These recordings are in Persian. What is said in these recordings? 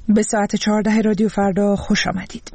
به ساعت 14 رادیو فردا خوش آمدید.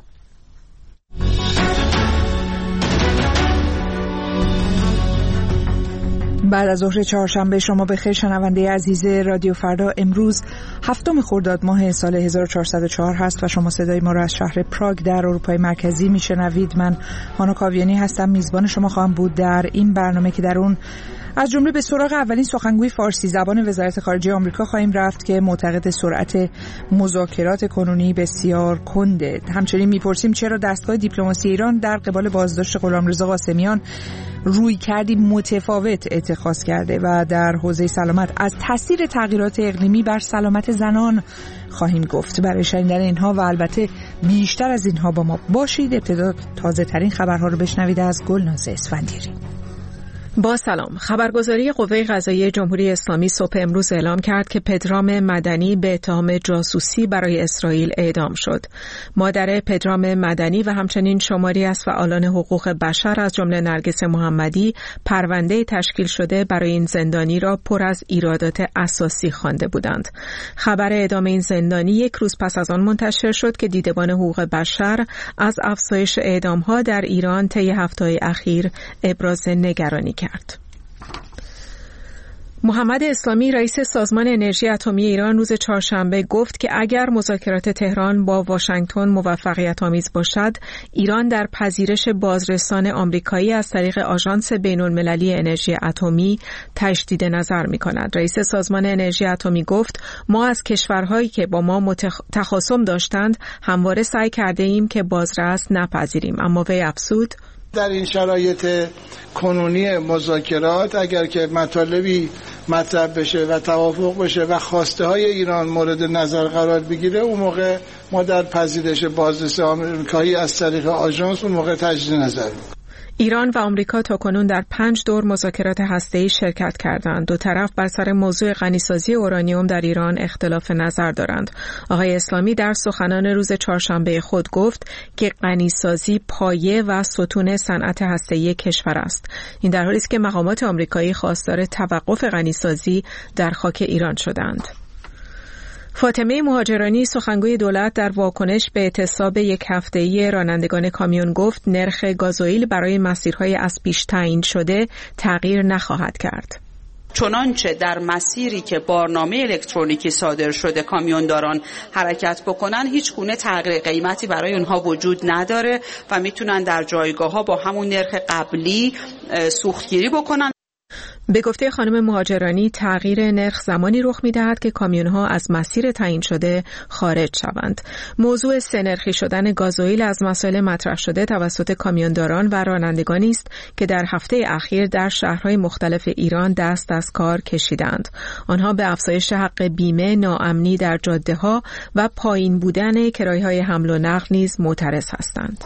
بعد از ظهر چهارشنبه شما بخیر شنونده عزیز رادیو فردا. امروز 7 خرداد ماه سال 1404 هست و شما صدای ما را از شهر پراگ در اروپای مرکزی میشنوید. من هانا کاویانی هستم، میزبان شما خواهم بود در این برنامه که در اون از جمله به سراغ اولین سخنگوی فارسی زبان وزارت خارجه آمریکا خواهیم رفت که معتقد سرعت مذاکرات کنونی بسیار کنده. همچنین میپرسیم چرا دستگاه دیپلماسی ایران در قبال بازداشت غلامرضا قاسمیان روی کردی متفاوت اتخاذ کرده و در حوزه سلامت از تاثیر تغییرات اقلیمی بر سلامت زنان خواهیم گفت. برای شنیدن اینها و البته بیشتر از اینها با ما باشید. ابتدا تازه ترین خبرها رو بشنوید از گلناز اسفندیاری. با سلام. خبرگزاری قوه قضاییه جمهوری اسلامی صبح امروز اعلام کرد که پدرام مدنی به اتهام جاسوسی برای اسرائیل اعدام شد. مادر پدرام مدنی و همچنین شماری از فعالان حقوق بشر از جمله نرگس محمدی پرونده تشکیل شده برای این زندانی را پر از ایرادات اساسی خوانده بودند. خبر اعدام این زندانی یک روز پس از آن منتشر شد که دیدبان حقوق بشر از افزایش اعدام‌ها در ایران طی هفته‌های اخیر ابراز نگرانی کرد. محمد اسلامی رئیس سازمان انرژی اتمی ایران روز چهارشنبه گفت که اگر مذاکرات تهران با واشنگتن موفقیت آمیز باشد، ایران در پذیرش بازرسان آمریکایی از طریق آژانس بین‌المللی انرژی اتمی تجدید نظر می‌کند. رئیس سازمان انرژی اتمی گفت ما از کشورهایی که با ما تخاصم داشتند همواره سعی کرده ایم که بازرس نپذیریم، اما وی افزود در این شرایط کنونی مذاکرات اگر که مطالبی مطرح بشه و توافق بشه و خواسته های ایران مورد نظر قرار بگیره، اون موقع ما در پذیرش بازرس آمریکایی از طریق آژانس اون موقع تجدید نظر می‌کنیم. ایران و آمریکا تاکنون در 5 دور مذاکرات هسته‌ای شرکت کردند. دو طرف بر سر موضوع غنیسازی اورانیوم در ایران اختلاف نظر دارند. آقای اسلامی در سخنان روز چهارشنبه خود گفت که غنیسازی پایه و ستون صنعت هسته‌ای کشور است. این در حالی است که مقامات آمریکایی خواستار توقف غنیسازی در خاک ایران شدند. فاطمه مهاجرانی سخنگوی دولت در واکنش به اعتصاب یک هفته‌ای رانندگان کامیون گفت نرخ گازوئیل برای مسیرهای از پیش تعیین شده تغییر نخواهد کرد. چنانچه در مسیری که بارنامه الکترونیکی صادر شده کامیونداران حرکت بکنن، هیچ گونه تغییر قیمتی برای اونها وجود نداره و میتونن در جایگاه‌ها با همون نرخ قبلی سوختگیری بکنن. به گفته خانم مهاجرانی تغییر نرخ زمانی رخ می‌دهد که کامیون‌ها از مسیر تعیین شده خارج شوند. موضوع سه‌نرخی شدن گازوئیل از مسائل مطرح شده توسط کامیونداران و رانندگانی است که در هفته اخیر در شهرهای مختلف ایران دست از کار کشیدند. آنها به افزایش حق بیمه، ناامنی در جاده‌ها و پایین بودن کرایه‌های حمل و نقل نیز معترض هستند.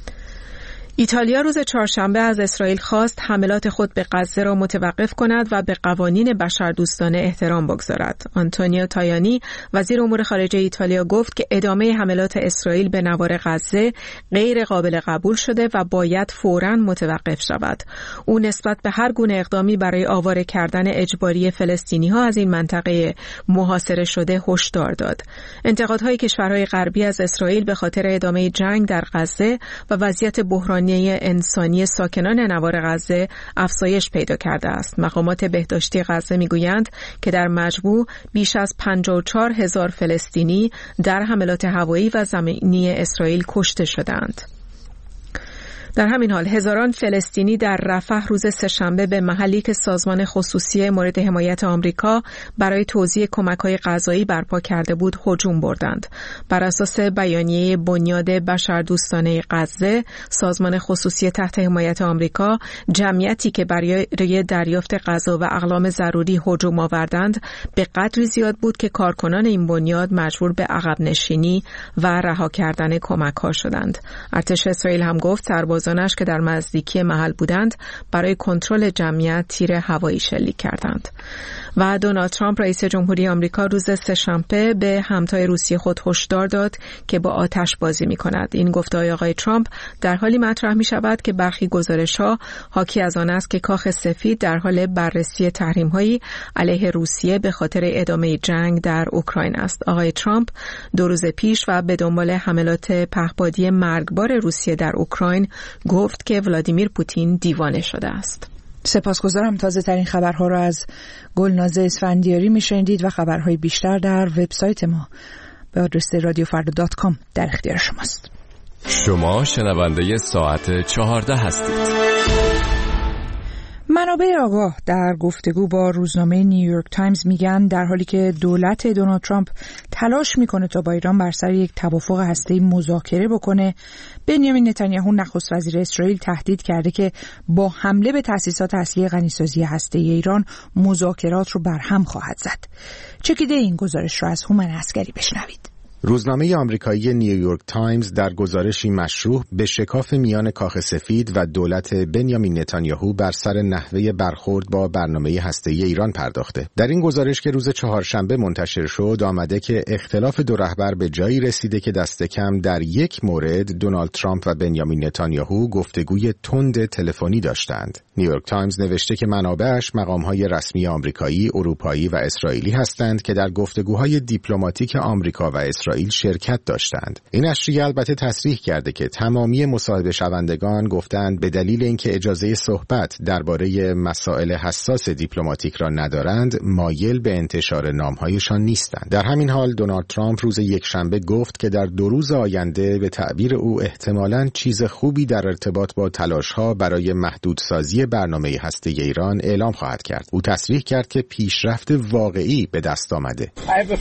ایتالیا روز چهارشنبه از اسرائیل خواست حملات خود به غزه را متوقف کند و به قوانین بشردوستانه احترام بگذارد. آنتونیو تایانی وزیر امور خارجه ایتالیا گفت که ادامه حملات اسرائیل به نوار غزه غیر قابل قبول شده و باید فوراً متوقف شود. او نسبت به هر گونه اقدامی برای آواره کردن اجباری فلسطینی‌ها از این منطقه محاصره شده هشدار داد. انتقادهای کشورهای غربی از اسرائیل به خاطر ادامه جنگ در غزه و وضعیت بحرانی انسانی ساکنان نوار غزه افزایش پیدا کرده است. مقامات بهداشتی غزه میگویند که در مجموع بیش از 54,000 فلسطینی در حملات هوایی و زمینی اسرائیل کشته شدند. در همین حال هزاران فلسطینی در رفح روز سه‌شنبه به محلی که سازمان خصوصی مورد حمایت آمریکا برای توزیع کمک‌های غذایی برپا کرده بود هجوم بردند. بر اساس بیانیه بنیاد بشردوستانه غزه، سازمان خصوصی تحت حمایت آمریکا جمعیتی که برای دریافت غذا و اقلام ضروری هجوم آوردند به قدری زیاد بود که کارکنان این بنیاد مجبور به عقب نشینی و رها کردن کمک‌ها شدند. ارتش اسرائیل هم گفت سربازان سربازانش که در نزدیکی محل بودند برای کنترل جمعیت تیر هوایی شلیک کردند. و دونالد ترامپ رئیس جمهوری آمریکا روز سه‌شنبه به همتای روسیه خود هشدار داد که با آتش بازی می‌کند. این گفته‌های آقای ترامپ در حالی مطرح می‌شود که برخی گزارش‌ها حاکی از آن است که کاخ سفید در حال بررسی تحریم‌هایی علیه روسیه به خاطر ادامه جنگ در اوکراین است. آقای ترامپ 2 روز پیش و به دنبال حملات پهپادی مرگبار روسیه در اوکراین گفت که ولادیمیر پوتین دیوانه شده است. سپاسگزارم. تازه ترین خبرها را از گلنازه اسفندیاری میشنیدید و خبرهای بیشتر در وبسایت ما به آدرس radiofrda.com در اختیار شماست. شما شنونده ساعت 14 هستید. منابع آگاه در گفتگو با روزنامه نیویورک تایمز میگن در حالی که دولت دونالد ترامپ تلاش میکنه تا با ایران بر سر یک توافق هسته‌ای مذاکره بکنه، بنیامین نتانیاهو نخست وزیر اسرائیل تهدید کرده که با حمله به تأسیسات اصلی غنیسازی هسته‌ای ایران مذاکرات رو برهم خواهد زد. چکیده این گزارش را از هومن عسکری بشنوید. روزنامه آمریکایی نیویورک تایمز در گزارشی مشروح به شکاف میان کاخ سفید و دولت بنیامین نتانیاهو بر سر نحوه برخورد با برنامه هسته‌ای ایران پرداخته. در این گزارش که روز چهارشنبه منتشر شد آمده که اختلاف دو رهبر به جایی رسیده که دست کم در یک مورد دونالد ترامپ و بنیامین نتانیاهو گفتگوی تند تلفنی داشتند. نیویورک تایمز نوشته که منابعش مقام‌های رسمی آمریکایی، اروپایی و اسرائیلی هستند که در گفتگوهای دیپلماتیک آمریکا و اسرائیل شرکت داشتند. این نشریه البته تصریح کرده که تمامی مصاحبه شوندگان گفتند به دلیل اینکه اجازه صحبت درباره مسائل حساس دیپلماتیک را ندارند، مایل به انتشار نام‌هایشان نیستند. در همین حال دونالد ترامپ روز یکشنبه گفت که در 2 روز آینده به تعبیر او احتمالاً چیز خوبی در ارتباط با تلاش‌ها برای محدودسازی برنامه هسته‌ای ایران اعلام خواهد کرد. او تصریح کرد که پیشرفت واقعی به دست آمده.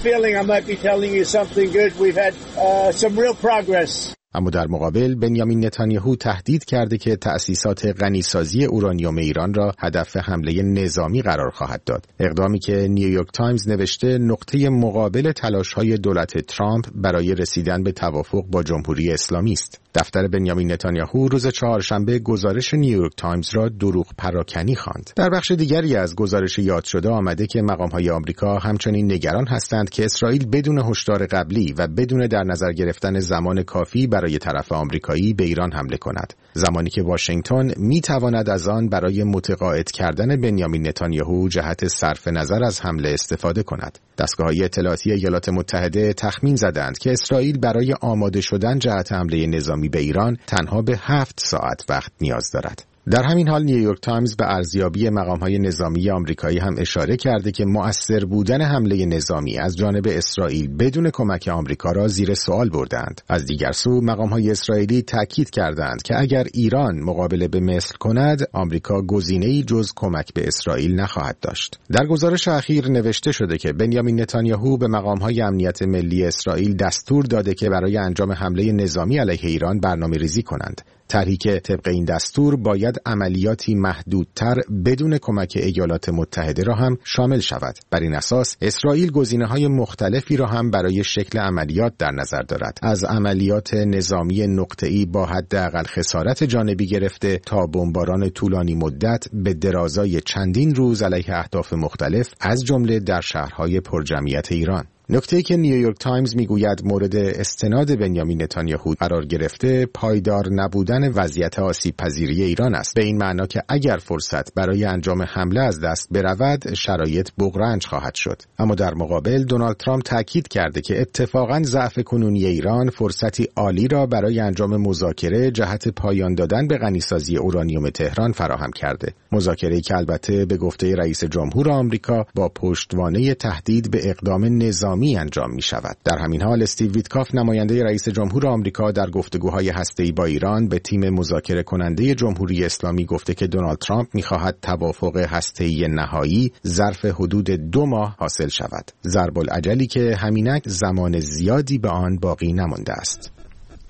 اما در مقابل بنیامین نتانیاهو تهدید کرده که تأسیسات غنیسازی اورانیوم ایران را هدف حمله نظامی قرار خواهد داد. اقدامی که نیویورک تایمز نوشته نقطه مقابل تلاش‌های دولت ترامپ برای رسیدن به توافق با جمهوری اسلامی است. دفتر بنیامین نتانیاهو روز چهارشنبه گزارش نیویورک تایمز را دروغ پراکنی خواند. در بخش دیگری از گزارش یاد شده آمده که مقام‌های آمریکا همچنین نگران هستند که اسرائیل بدون هشدار قبلی و بدون در نظر گرفتن زمان کافی برای طرف آمریکایی به ایران حمله کند، زمانی که واشنگتن می‌تواند از آن برای متقاعد کردن بنیامین نتانیاهو جهت صرف نظر از حمله استفاده کند. دستگاه‌های اطلاعاتی ایالات متحده تخمین زدند که اسرائیل برای آماده شدن جهت حمله نظامی به ایران تنها به 7 ساعت وقت نیاز دارد. در همین حال نیویورک تایمز به ارزیابی مقام‌های نظامی آمریکایی هم اشاره کرده که مؤثر بودن حمله نظامی از جانب اسرائیل بدون کمک آمریکا را زیر سوال بردند. از دیگر سو مقام‌های اسرائیلی تاکید کردند که اگر ایران مقابله به مصر کند، آمریکا گزینه‌ای جز کمک به اسرائیل نخواهد داشت. در گزارش اخیر نوشته شده که بنیامین نتانیاهو به مقام‌های امنیت ملی اسرائیل دستور داده که برای انجام حمله نظامی علیه ایران برنامه‌ریزی کنند. طرحی که طبق این دستور باید عملیاتی محدودتر بدون کمک ایالات متحده را هم شامل شود. بر این اساس اسرائیل گزینه‌های مختلفی را هم برای شکل عملیات در نظر دارد، از عملیات نظامی نقطه‌ای با حداقل خسارت جانبی گرفته تا بمباران طولانی مدت به درازای چندین روز علیه اهداف مختلف از جمله در شهرهای پرجمعیت ایران. نکته‌ای که نیویورک تایمز میگوید مورد استناد بنیامین نتانیاهو قرار گرفته پایدار نبودن وضعیت آسیب پذیری ایران است، به این معنا که اگر فرصت برای انجام حمله از دست برود شرایط بغرنج خواهد شد. اما در مقابل دونالد ترامپ تاکید کرده که اتفاقاً ضعف کنونی ایران فرصتی عالی را برای انجام مذاکره جهت پایان دادن به غنیسازی اورانیوم تهران فراهم کرده. مذاکره‌ای که البته به گفته رئیس جمهور آمریکا با پشتوانه تهدید به اقدام نظامی انجام می شود. در همین حال استیو ویتکاف نماینده رئیس جمهور آمریکا در گفتگوهای هسته‌ای با ایران به تیم مذاکره کننده جمهوری اسلامی گفته که دونالد ترامپ می خواهد توافق هسته‌ای نهایی ظرف حدود 2 ماه حاصل شود. ضرب الاجلی که همینک زمان زیادی به آن باقی نمانده است.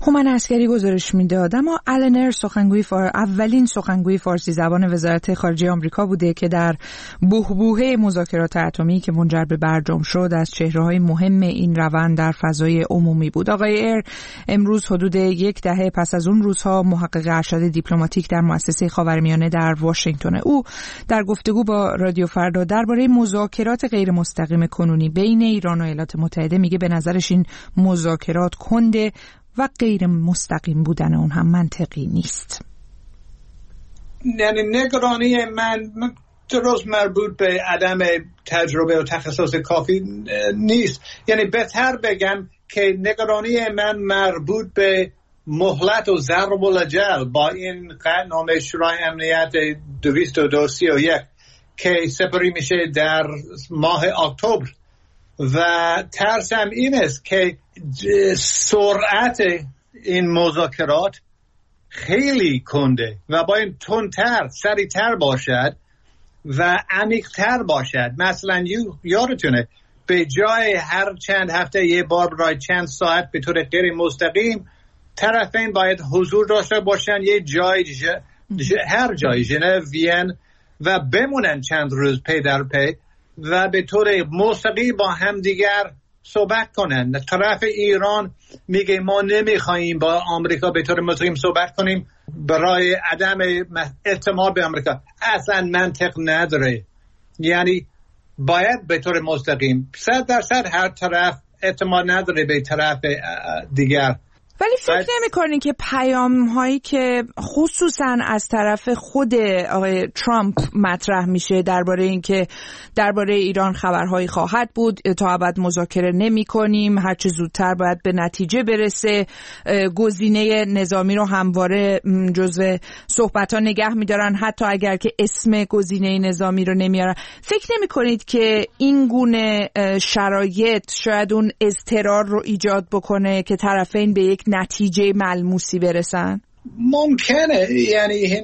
هومن عسکری گزارش میداد. اما آلن اولین سخنگوی فارسی زبان وزارت خارجه آمریکا بوده که در بحبوحه مذاکرات اتمی که منجر به برجام شد از چهره‌های مهم این روند در فضای عمومی بود. آقای ایر امروز حدود یک دهه پس از اون روزها محقق ارشد دیپلماتیک در مؤسسه خاورمیانه در واشنگتن، او در گفتگو با رادیو فردا درباره مذاکرات غیر مستقیم کنونی بین ایران و ایالات متحده میگه به نظرش این مذاکرات کنده و غیر مستقیم بودن اون هم منطقی نیست. یعنی نگرانی من درست مربوط به عدم تجربه و تخصص کافی نیست. یعنی بهتر بگم که نگرانی من مربوط به مهلت و ضرب الجل با این قطعنامه شورای امنیت 2231 که سپری میشه در ماه اکتبر و ترسم این است که سرعت این مذاکرات خیلی کنده و باید تندتر، سریعتر باشد و عمیق‌تر باشد. مثلا یادتونه به جای هر چند هفته یه بار برای چند ساعت به طور غیر مستقیم طرفین باید حضور داشته باشن یه جای هر جای ژنو، وین و بمونن چند روز پی در پی و به طور مستقیم با هم دیگر صحبت کنن. طرف ایران میگه ما نمیخواییم با آمریکا به طور مستقیم صحبت کنیم برای عدم اعتماد به آمریکا. اصلا منطق نداره. یعنی باید به طور مستقیم 100% هر طرف اعتماد نداره به طرف دیگر. ولی فکر نمی‌کنین که پیام‌هایی که خصوصاً از طرف خود آقای ترامپ مطرح میشه درباره اینکه درباره ایران خبرهایی خواهد بود، تا ابد مذاکره نمی‌کنیم، هر چه زودتر باید به نتیجه برسه، گزینه نظامی رو همواره جزو صحبت‌ها نگه می‌دارن حتی اگر که اسم گزینه نظامی رو نمیارن، فکر نمی‌کنید که این گونه شرایط شاید اون اضطرار رو ایجاد بکنه که طرفین به یک نتیجه ملموسی برسن؟ ممکنه، یعنی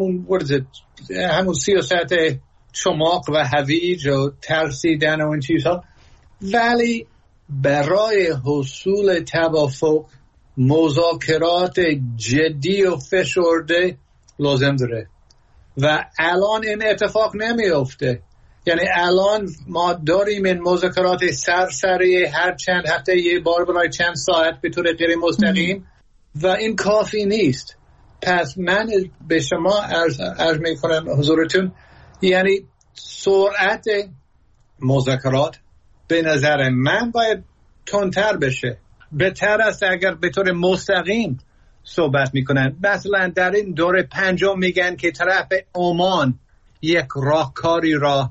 همون سیاست چماق و هویج و ترسیدن و این چیزها، ولی برای حصول توافق مذاکرات جدی و فشرده لازم داره و الان این اتفاق نمیفته. یعنی الان ما داریم این مذاکرات سرسری هر چند هفته یه بار برای چند ساعت به طور غیر مستقیم و این کافی نیست. پس من به شما عرض میکنم حضورتون، یعنی سرعت مذاکرات به نظر من باید تندتر بشه. بهتر است اگر به طور مستقیم صحبت میکنن. مثلا در این دوره پنجم میگن که طرف عمان یک راهکاری را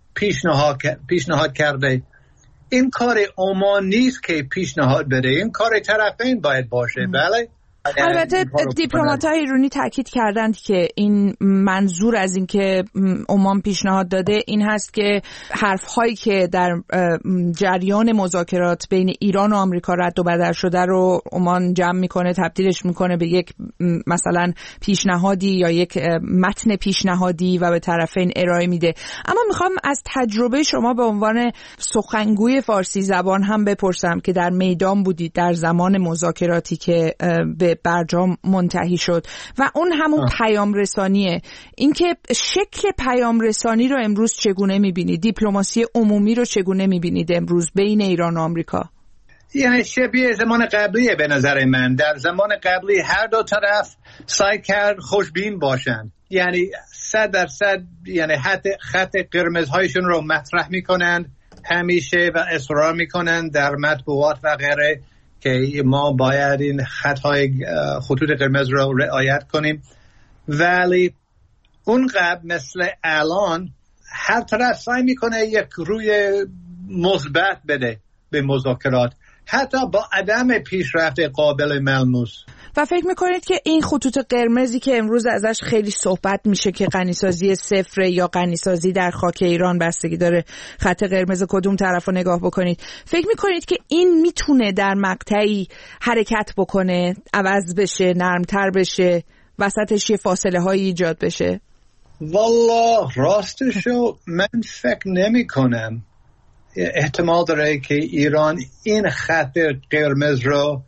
پیشنهاد کرده. این کار عمان نیست که پیشنهاد بده، این کار طرفین باید باشه. بله، البته دیپلمات‌های ایرانی تاکید کردند که این منظور از این که عمان پیشنهاد داده این هست که حرف‌هایی که در جریان مذاکرات بین ایران و آمریکا رد و بدل شده رو عمان جمع میکنه، تبدیلش میکنه به یک مثلا پیشنهادی یا یک متن پیشنهادی و به طرفین ارائه میده. اما میخوام از تجربه شما به عنوان سخنگوی فارسی زبان هم بپرسم که در میدان بودید در زمان مذاکراتی که به برجام منتهی شد و اون همون پیام رسانیه. اینکه شکل پیام رسانی رو امروز چگونه میبینید؟ دیپلماسی عمومی رو چگونه میبینید امروز بین ایران و آمریکا؟ یعنی شبیه زمان قبلیه به نظر من. در زمان قبلی هر دو طرف سعی کرد خوشبین باشن، یعنی 100% یعنی خط قرمزهایشون رو مطرح میکنن همیشه و اصرار میکنن در مطبوعات و غیره که ما باید این خطوط قرمز رو رعایت کنیم. ولی اونقدر مثل الان هر طرف سعی میکنه یک روی مثبت بده به مذاکرات، حتی با عدم پیشرفت قابل ملموس. و فکر میکنید که این خطوط قرمزی که امروز ازش خیلی صحبت میشه که غنیسازی صفر یا غنیسازی در خاک ایران، بستگی داره خط قرمز کدوم طرف رو نگاه بکنید، فکر میکنید که این میتونه در مقطعی حرکت بکنه، عوض بشه، نرمتر بشه، وسطش یه فاصله هایی ایجاد بشه؟ والله راستشو من فکر نمی کنم. احتمال داره که ایران این خط قرمز رو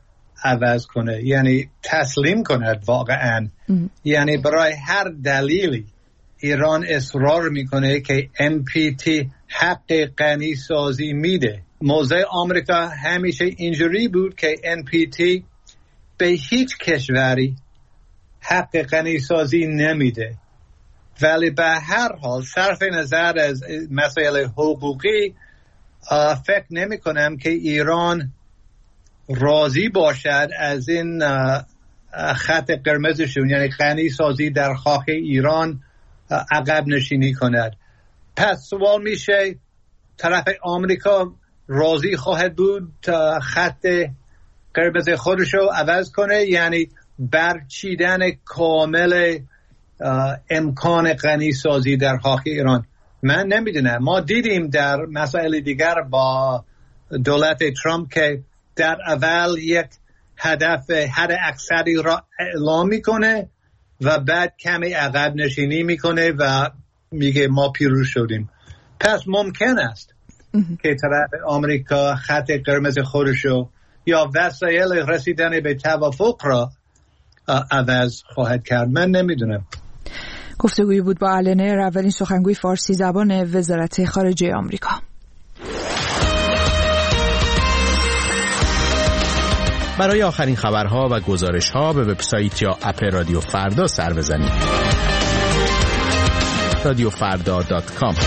عوض کنه، یعنی تسلیم کند واقعا. یعنی برای هر دلیلی ایران اصرار میکنه که NPT حق غنی سازی میده. موضع آمریکا همیشه اینجوری بود که NPT به هیچ کشوری حق غنی سازی نمیده، ولی به هر حال صرف نظر از مسائل حقوقی فکر نمی کنم که ایران راضی باشد از این خط قرمزشون، یعنی غنی سازی در خاک ایران، عقب نشینی کند. پس سوال میشه طرف آمریکا راضی خواهد بود تا خط قرمز خودشو عوض کنه، یعنی برچیدن کامل امکان غنی سازی در خاک ایران؟ من نمیدونم. ما دیدیم در مسائل دیگر با دولت ترامپ که در اول یک هدف حد اکثری را اعلام میکنه و بعد کمی عقب نشینی میکنه و میگه ما پیروز شدیم. پس ممکن است که طرف آمریکا خط قرمز خودشو یا وسایل رسیدن به توافق را عوض خواهد کرد. من نمیدونم. گفتگویی بود با آلن ایر، اولین سخنگوی فارسی زبان وزارت خارجه آمریکا. برای آخرین خبرها و گزارش‌ها به وبسایت یا اپ رادیو فردا سر بزنید. radiofarda.com.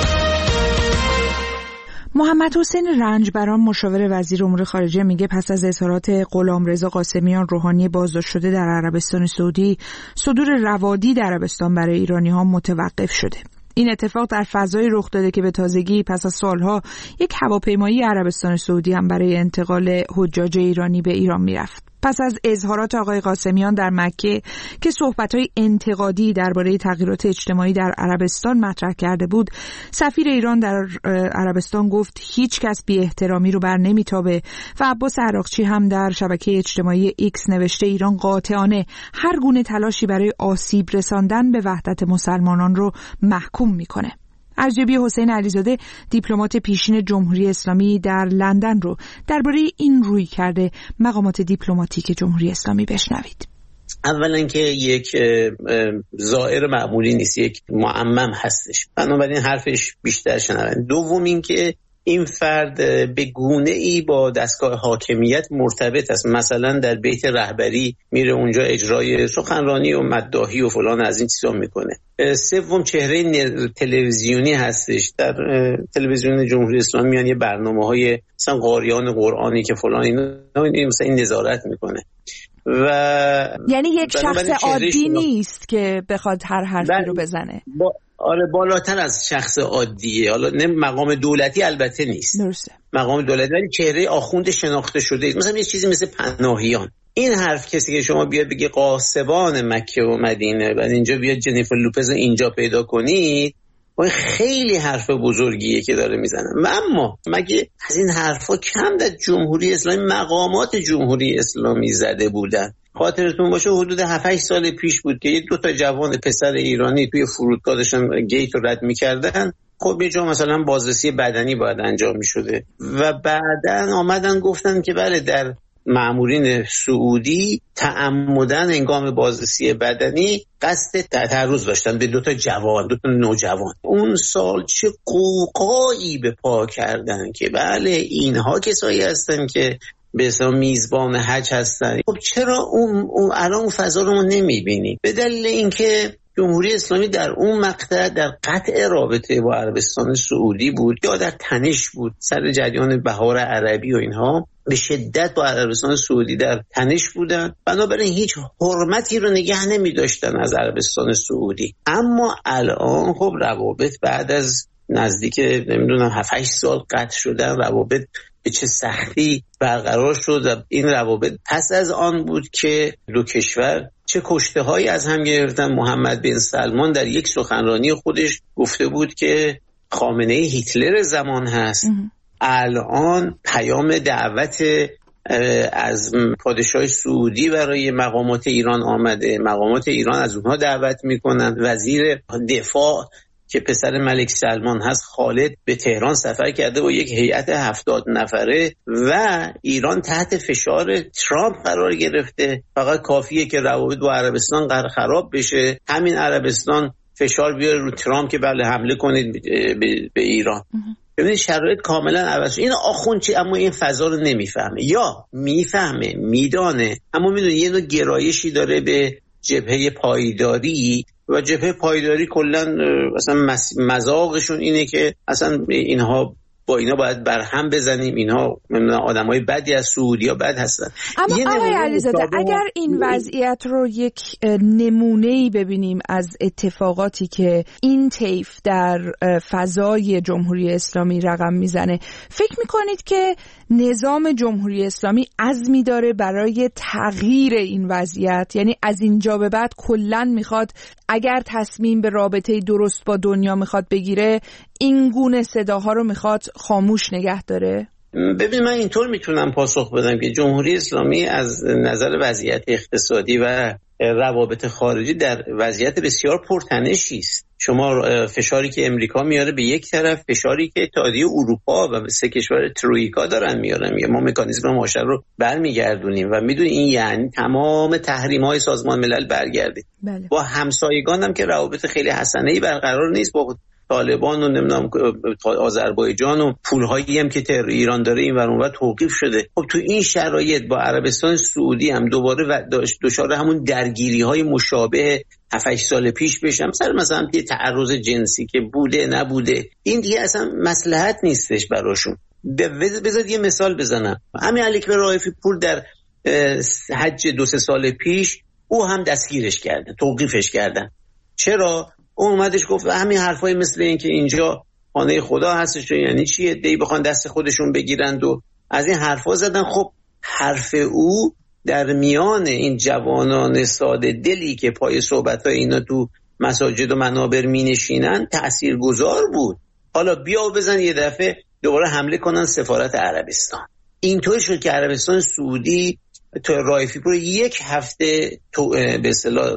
محمد حسین رنجبران مشاور وزیر امور خارجه میگه پس از اظهارات غلامرضا قاسمیان روحانی بازداشت شده در عربستان سعودی، صدور روادید عربستان برای ایرانی‌ها متوقف شده. این اتفاق در فضای رخ داده که به تازگی پس از سالها یک هواپیمایی عربستان سعودی هم برای انتقال حجاج ایرانی به ایران میرفت. پس از اظهارات آقای قاسمیان در مکه که صحبت‌های انتقادی درباره تغییرات اجتماعی در عربستان مطرح کرده بود، سفیر ایران در عربستان گفت هیچ کس بی احترامی رو بر نمیتابه و عباس عراقچی هم در شبکه اجتماعی ایکس نوشته ایران قاطعانه هر گونه تلاشی برای آسیب رساندن به وحدت مسلمانان رو محکوم میکنه. ارجبی حسین علیزاده دیپلمات پیشین جمهوری اسلامی در لندن رو درباره این رویکرد مقامات دیپلماتیک جمهوری اسلامی بشنوید. اولا که یک زائر معمولی نیست، یک معمم هستش، بنابراین حرفش بیشتر شنون. دوم این که این فرد به گونه‌ای با دستگاه حاکمیت مرتبط است، مثلا در بیت رهبری میره اونجا اجرای سخنرانی و مداحی و فلان از این چیزا میکنه. سوم چهره تلویزیونی هستش، در تلویزیون جمهوری اسلامی میان یه برنامه‌های مثلا قاریان قرآنی که فلان این مثلا این نظارت میکنه و یعنی یک شخص عادی نیست که بخواد هر حرفی رو بزنه. آره بالاتر از شخص عادیه. حالا نه مقام دولتی البته نیست، درسته مقام دولتی، ولی چهره آخوند شناخته شده. مثلا یه چیزی مثل پناهیان. این حرف کسی که شما بیاد بگی قاسبان مکه و مدینه بعد اینجا بیاد جنیفر لوپز اینجا پیدا کنید، خیلی حرف بزرگیه که داره میزنه. اما مگه از این حرفا کم در جمهوری اسلامی مقامات جمهوری اسلامی زده بودن؟ خاطرتون باشه حدود 7-8 سال پیش بود که یه 2 جوان پسر ایرانی توی فرودگاه داشتن گیت رو رد می‌کردن. خب یه جا مثلا بازرسی بدنی باید انجام می‌شده و بعدن آمدن گفتن که بله در مامورین سعودی تعمدن هنگام بازرسی بدنی قصد تعرض داشتن به 2 جوان، 2 نوجوان. اون سال چه قوقایی به پا کردن که بله اینها کسایی هستن که به اسم میزبان حج هستن. خب چرا اون الان اون فضا رو ما نمیبینیم؟ به دلیل اینکه جمهوری اسلامی در اون مقطع در قطع رابطه با عربستان سعودی بود یا در تنش بود سر جریان بهار عربی و اینها، به شدت با عربستان سعودی در تنش بودن، بنابراین هیچ حرمتی رو نگه نمی داشتن از عربستان سعودی. اما الان خب روابط بعد از نزدیک نمیدونم 7-8 سال قطع شدن، روابط به چه سختی برقرار شد و این روابط پس از آن بود که 2 کشور چه کشته هایی از هم گرفتن. محمد بن سلمان در یک سخنرانی خودش گفته بود که خامنه ای هیتلر زمان هست. الان پیام دعوت از پادشاه سعودی برای مقامات ایران آمده، مقامات ایران از اونها دعوت میکنن. وزیر دفاع که پسر ملک سلمان هست خالد به تهران سفر کرده با یک هیئت 70 نفره و ایران تحت فشار ترامپ قرار گرفته. فقط کافیه که روابط با عربستان خراب بشه، همین عربستان فشار بیاره رو ترامپ که بله حمله کنید به ایران. ببینید شرایط کاملا عوض شد. این آخوندی اما این فضا رو نمیفهمه، یا میفهمه میدانه اما میدونه یه نوع گرایشی داره به جبهه پایداری و جبهه پایداری کلا اصلا مذاقشون اینه که اصلا اینها با اینا باید برهم بزنیم، اینها آدمای بدی از سعودیا بد هستن. اما آقای علیزاده اگر این وضعیت رو یک نمونه‌ای ببینیم از اتفاقاتی که این طیف در فضای جمهوری اسلامی رقم میزنه، فکر میکنید که نظام جمهوری اسلامی عزمی داره برای تغییر این وضعیت؟ یعنی از اینجا به بعد کلاً میخواد اگر تصمیم به رابطه درست با دنیا میخواد بگیره، این گونه صداها رو میخواد خاموش نگه داره؟ ببین من اینطور میتونم پاسخ بدم که جمهوری اسلامی از نظر وضعیت اقتصادی و روابط خارجی در وضعیت بسیار پرتنشی است. شما فشاری که امریکا میاره به یک طرف، فشاری که اتحادیه اروپا و 3 کشور ترویکا دارن میارن، ما مکانیزم ماشه رو برمیگردونیم و میدونی این یعنی تمام تحریم‌های سازمان ملل برگرده. بله. با همسایگان هم که روابط خیلی حسنه‌ای برقرار نیست، با طالبان و نمیدونم آذربایجان و پولهایی هم که ایران داره این ور اون ور توقیف شده. خب تو این شرایط با عربستان سعودی هم دوباره دچار همون درگیری‌های مشابه 7-8 سال پیش بشم، مثلا یه تعرض جنسی که بوده نبوده، این دیگه اصلا مصلحت نیستش براشون. بذار یه مثال بزنم. همین علیکبر رائفی پور در حج 2-3 سال پیش او هم دستگیرش کردن، توقیفش کردن. چرا؟ اون اومدش گفت همین حرفای مثل این که اینجا خانه خدا هستش، یعنی چیه دی بخوان دست خودشون بگیرند و از این حرفا زدن. خب حرف او در میان این جوانان ساده دلی که پای صحبت‌های اینا تو مساجد و منابر می‌نشینن تاثیرگذار بود. حالا بیا بزن یه دفعه دوباره حمله کنن سفارت عربستان. اینطور شد که عربستان سعودی تو رائفی پور 1 هفته به اصطلاح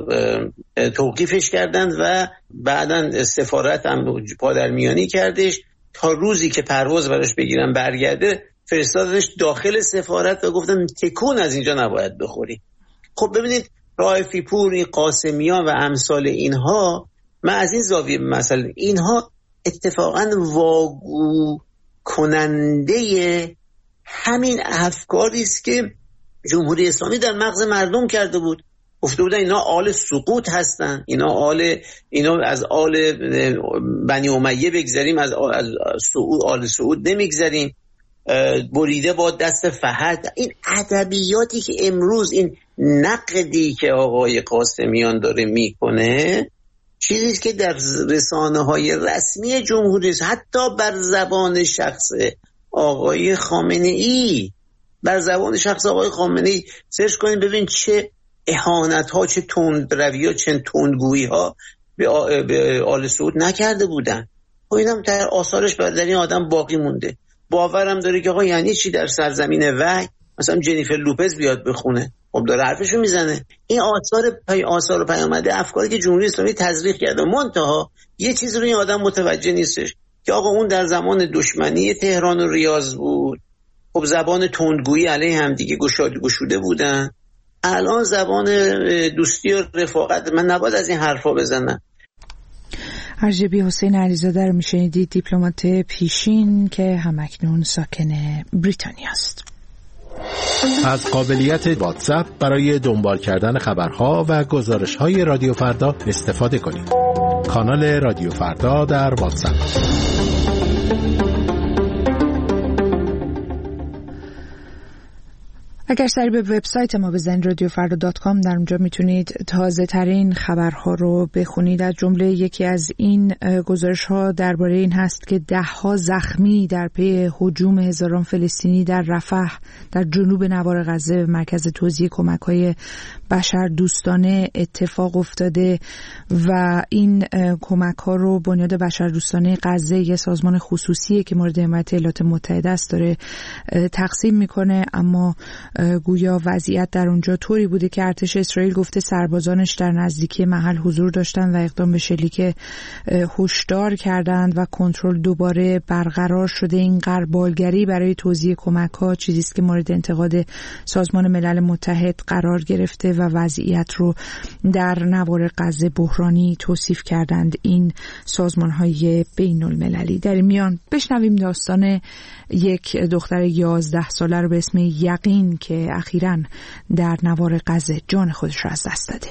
توقیفش کردند و بعداً سفارت هم پادرمیانی کردش تا روزی که پرواز براش بگیرن برگرده، فرستادنش داخل سفارت و گفتن تکون از اینجا نباید بخوری. خب ببینید رائفی پور، این قاسمیان و امثال اینها، من از این زاویه مثلا اینها اتفاقاً واگو کننده همین افکاری است که جمهوری اسلامی در مغز مردم کرده بود. گفته بودن اینا آل سقوط هستن، اینا از آل بنی امیه بگذاریم، از آل سعود نمیگذاریم، بریده با دست فهد. این ادبیاتی که امروز، این نقدی که آقای قاسمیان داره میکنه، چیزی که در رسانه‌های رسمی جمهوری اسلامی حتی بر زبان شخص آقای خامنه‌ای، بر زبان شخص آقای خامنه‌ای سرچ کنید ببین چه اهانت‌ها، چه تندروی‌ها، چه تندگویی‌ها به آل سعود نکرده بودن. خب اینم در آثارش در این آدم باقی مونده. باورم داره که آقا یعنی چی در سرزمین وحی مثلا جنیفر لوپز بیاد بخونه؟ خب داره حرفشو میزنه. این آثار و پیامده افکاری که جمهوری اسلامی تزریق کرده. منتها یه چیز رو این آدم متوجه نیستش که آقا اون در زمان دشمنی تهران و ریاض بود. خب زبان تندگویی علیه هم دیگه گشوده بودن. الان زبان دوستی و رفاقت، من نباید از این حرفا بزنم. ارجبی حسین علیزاده رو میشنیدید، دیپلمات پیشین که همکنون ساکن بریتانیا است. از قابلیت واتساپ برای دنبال کردن خبرها و گزارش‌های رادیو فردا استفاده کنید. کانال رادیو فردا در واتساپ. اگر سری به وبسایت ما بزنید radiofarda.com، در اونجا میتونید تازه ترین خبرها رو بخونید. از جمله یکی از این گزارش ها درباره این هست که 10 زخمی در پی هجوم هزاران فلسطینی در رفح در جنوب نوار غزه به مرکز توزیع کمک‌های بشردوستانه اتفاق افتاده و این کمک‌ها رو بنیاد بشردوستانه غزه، یه سازمان خصوصیه که مورد حمایت ایالات متحده است، داره تقسیم میکنه. اما گویا وضعیت در اونجا طوری بوده که ارتش اسرائیل گفته سربازانش در نزدیکی محل حضور داشتند و اقدام به شلیک هشدار کردند و کنترل دوباره برقرار شده. این غربالگری برای توزیع کمک‌ها چیزی است که مورد انتقاد سازمان ملل متحد قرار گرفته و وضعیت رو در نوار غزه بحرانی توصیف کردند این سازمان‌های بین‌المللی. در این میان بشنویم داستان یک دختر 11 ساله رو به اسم یقین که اخیراً در نوار غزه جان خودش رو از دست داده.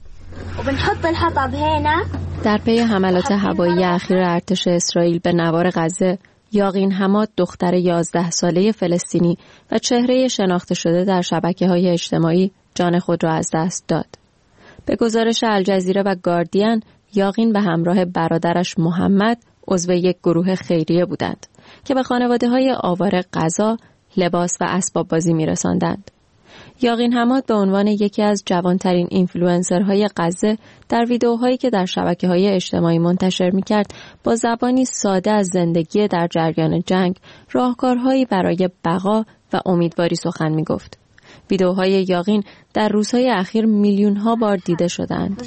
در پی حملات هوایی اخیر ارتش اسرائیل به نوار غزه، یاقین حماد دختر 11 ساله فلسطینی و چهره شناخته شده در شبکه‌های اجتماعی جان خود را از دست داد. به گزارش الجزیره و گاردین، یاقین به همراه برادرش محمد عضو یک گروه خیریه بودند که به خانواده‌های آواره غذا، لباس و اسباب بازی می‌رساندند. یاقین حماد به عنوان یکی از جوانترین اینفلوئنسرهای غزه در ویدئوهایی که در شبکه‌های اجتماعی منتشر می‌کرد با زبانی ساده از زندگی در جریان جنگ، راهکارهایی برای بقا و امیدواری سخن می‌گفت. ویدئوهای یاقین در روزهای اخیر میلیون‌ها بار دیده شدند.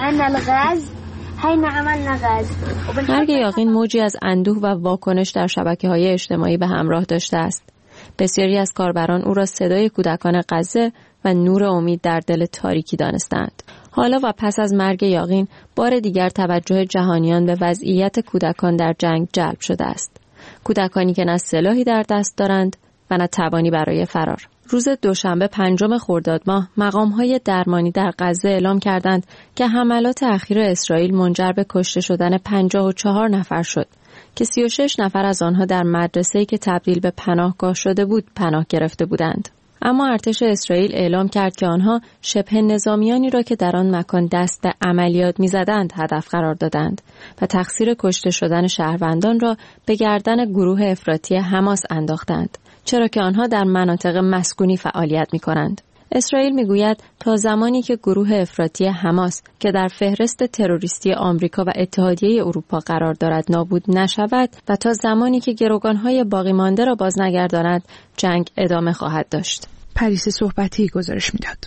مرگ یاقین موجی از اندوه و واکنش در شبکه‌های اجتماعی به همراه داشته است. بسیاری از کاربران او را صدای کودکان غزه و نور امید در دل تاریکی دانستند. حالا و پس از مرگ یاقین، بار دیگر توجه جهانیان به وضعیت کودکان در جنگ جلب شده است. کودکانی که نه سلاحی در دست دارند و نه توانی برای فرار. روز دوشنبه 5 خرداد ماه مقام‌های درمانی در غزه اعلام کردند که حملات اخیر اسرائیل منجر به کشته شدن 54 نفر شد که 36 نفر از آنها در مدرسه‌ای که تبدیل به پناهگاه شده بود پناه گرفته بودند. اما ارتش اسرائیل اعلام کرد که آنها شبه نظامیانی را که در آن مکان دست به عملیات می‌زدند هدف قرار دادند و تقصیر کشته شدن شهروندان را به گردن گروه افراطی حماس انداختند، چرا که آنها در مناطق مسکونی فعالیت می‌کنند. اسرائیل میگوید تا زمانی که گروه افراطی حماس که در فهرست تروریستی آمریکا و اتحادیه اروپا قرار دارد نابود نشود و تا زمانی که گروگان‌های باقی مانده را باز نگرداند، جنگ ادامه خواهد داشت. پریس صحبتی گزارش میداد.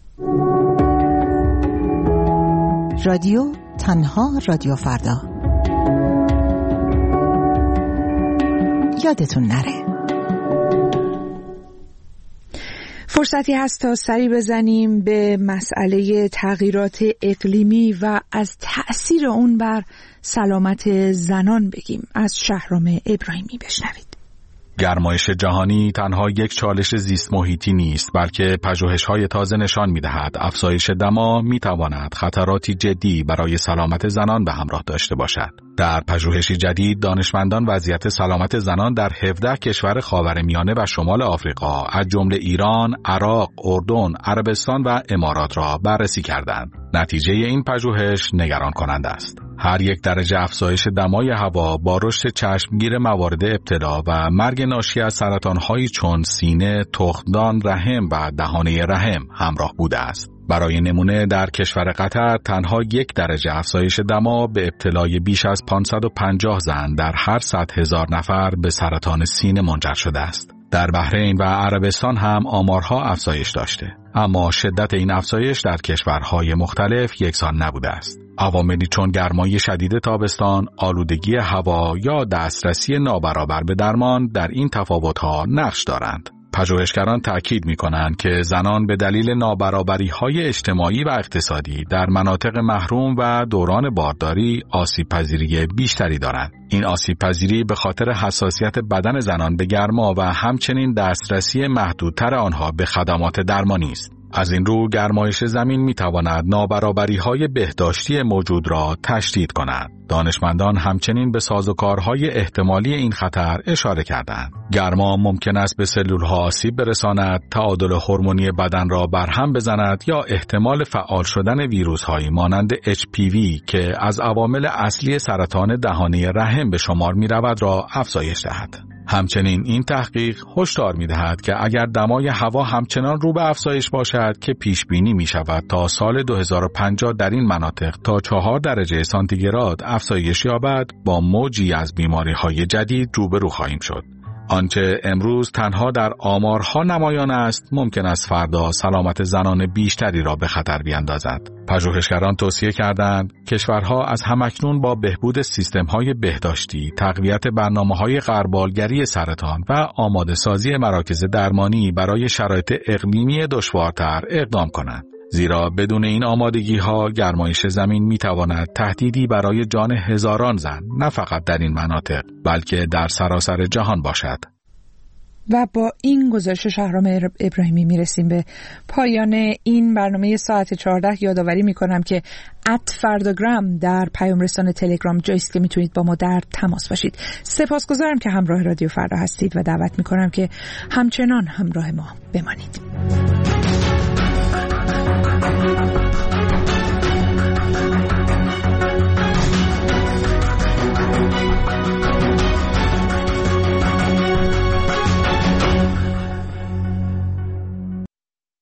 رادیو تنها رادیو فردا. یادتون نره. فرصتی هست تا سری بزنیم به مسئله تغییرات اقلیمی و از تأثیر اون بر سلامت زنان بگیم. از شهرام ابراهیمی بشنوید. گرمایش جهانی تنها یک چالش زیست محیطی نیست، بلکه پژوهش‌های تازه نشان می‌دهد افزایش دما می‌تواند خطراتی جدی برای سلامت زنان به همراه داشته باشد. در پژوهشی جدید، دانشمندان وضعیت سلامت زنان در 17 کشور خاورمیانه و شمال آفریقا از جمله ایران، عراق، اردن، عربستان و امارات را بررسی کردند. نتیجه این پژوهش نگران کننده است. هر 1 درجه افزایش دمای هوا با رشد چشمگیر موارد ابتلا و مرگ ناشی از سرطان‌هایی چون سینه، تخمدان، رحم و دهانه رحم همراه بوده است. برای نمونه در کشور قطر تنها 1 درجه افزایش دما به ابتلای بیش از 550 زن در هر 100,000 نفر به سرطان سینه منجر شده است. در بحرین و عربستان هم آمارها افزایش داشته، اما شدت این افزایش در کشورهای مختلف یکسان نبوده است. عواملی چون گرمای شدید تابستان، آلودگی هوا یا دسترسی نابرابر به درمان در این تفاوت‌ها نقش دارند. پژوهشگران تأکید می‌کنند که زنان به دلیل نابرابری‌های اجتماعی و اقتصادی در مناطق محروم و دوران بارداری آسیب‌پذیری بیشتری دارند. این آسیب‌پذیری به خاطر حساسیت بدن زنان به گرما و همچنین دسترسی محدودتر آنها به خدمات درمانی است. از این رو گرمایش زمین می‌تواند نابرابری‌های بهداشتی موجود را تشدید کند. دانشمندان همچنین به سازوکارهای احتمالی این خطر اشاره کردند. گرما ممکن است به سلول‌ها آسیب برساند، تعادل هورمونی بدن را برهم بزند یا احتمال فعال شدن ویروس‌هایی مانند HPV که از عوامل اصلی سرطان دهانه رحم به شمار می‌رود را افزایش دهد. همچنین این تحقیق هشدار می‌دهد که اگر دمای هوا همچنان رو به افزایش باشد که پیش بینی می‌شود تا سال 2050 در این مناطق تا 4 درجه سانتیگراد افزایش یابد، با موجی از بیماری‌های جدید روبرو خواهیم شد. آنچه امروز تنها در آمارها نمایان است، ممکن است فردا سلامت زنان بیشتری را به خطر بیندازد. پژوهشگران توصیه کردند کشورها از همکنون با بهبود سیستم‌های بهداشتی، تقویت برنامه‌های غربالگری سرطان و آماده سازی مراکز درمانی برای شرایط اقلیمی دشوارتر اقدام کنند. زیرا بدون این آمادگی‌ها گرمایش زمین می‌تواند تهدیدی برای جان هزاران زن نه فقط در این مناطق بلکه در سراسر جهان باشد. و با این گزارش شهرام ابراهیمی میرسیم به پایان این برنامه ساعت 14. یادآوری میکنم که @فرداگرام در پیام رسان تلگرام جایی است که میتونید با ما در تماس باشید. سپاسگزارم که همراه رادیو فردا هستید و دعوت میکنم که همچنان همراه ما بمانید.